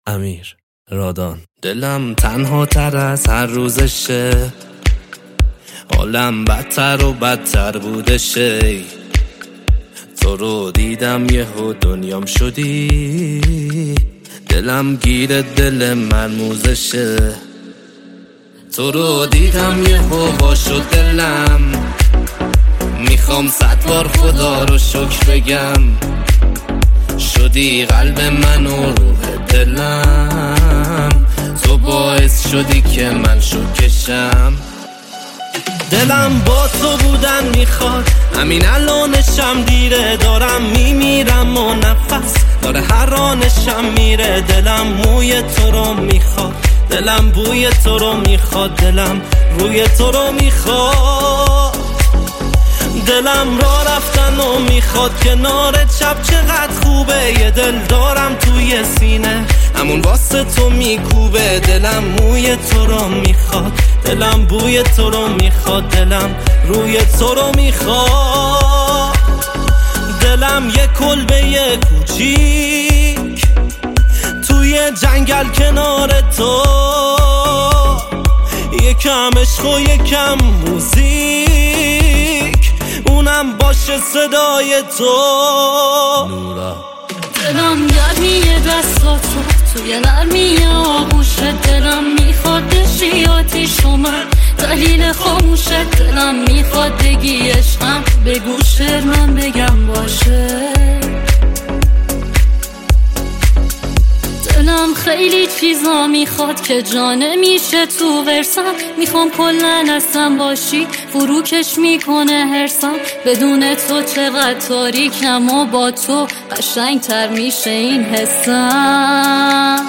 امیر رادان. دلم تنها تر از هر روزشه، حالم بدتر و بدتر بودشه. تو رو دیدم یهو دنیام شدی، دلم گیر دل مرموزشه. تو رو دیدم یهو با شد دلم، میخوام 100 بار خدا رو شکر بگم. شدی قلب من و روح دلم، تو باعث شدی که من شکشم. دلم با تو بودن میخواد، همین الانشم دیره. دارم میمیرم و نفس داره هر آنشم میره. دلم موی تو رو میخواد، دلم بوی تو رو میخواد، دلم روی تو رو میخواد. دلم را رفتن و میخواد کنار چپ، چقدر خوبه. یه دل دارم توی سینه، همون واسه تو میکوبه. دلم موی تو رو میخواد، دلم بوی تو رو میخواد، دلم روی تو رو میخواد. دلم یه کلبه کوچیک توی جنگل کنار تو، یکم عشق و یکم موزیک، اونم باشه صدای تو. دلم گرمیه دستاتو توی نرمی آغوشت، دلم میخواد بشی آتیش و من دلیل خاموشه. دلم میخواد بگی عشقم به گوش من بگم باشه. دلم خیلی چیزا میخواد که جا نمیشه تو ورسم. میخوام کلن هستم باشی، فروکش میکنه هرسم. بدون تو چقدر تاریکم و با تو قشنگ تر میشه این حسم.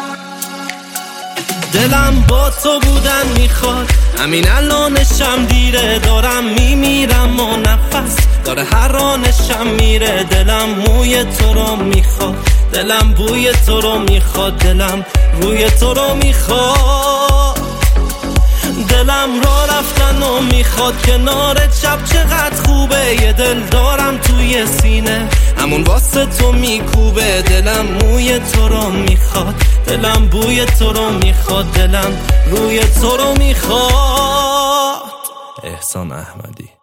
دلم با تو بودن میخواد، همین الانشم دیره. دارم میمیرم و نفس داره هر آنشم میره. دلم موی تو رو میخواد، دلم بوی تو رو میخواد، دلم روی تو رو میخواد. دلم را رفتن و میخواد کنار چپ، چقدر خوبه. یه دل دارم توی سینه، همون واسه تو میکوبه. دلم موی تو رو میخواد، دلم بوی تو رو میخواد، دلم روی تو رو میخواد. احسان احمدی.